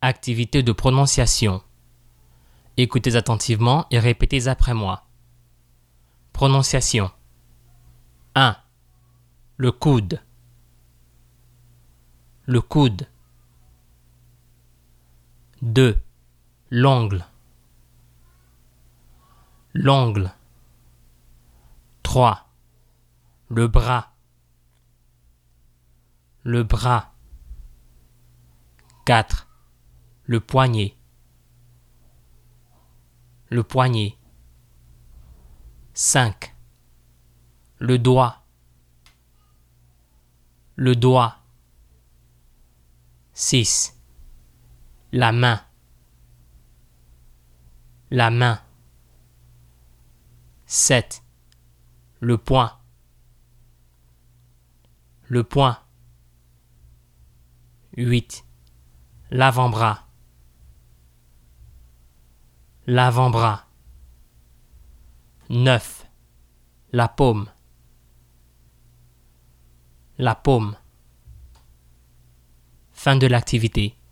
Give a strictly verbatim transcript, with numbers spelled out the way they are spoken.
Activité de prononciation. Écoutez attentivement et répétez après moi. Prononciation. un. Le coude. Le coude. deux. L'ongle. L'ongle. trois. Le bras. Le bras. quatre. Le poignet. Le poignet. cinq. Le doigt. Le doigt. six. La main. La main. sept. Le poing. Le poing. huit. L'avant-bras. L'avant-bras. neuf. La paume. La paume. Fin de l'activité.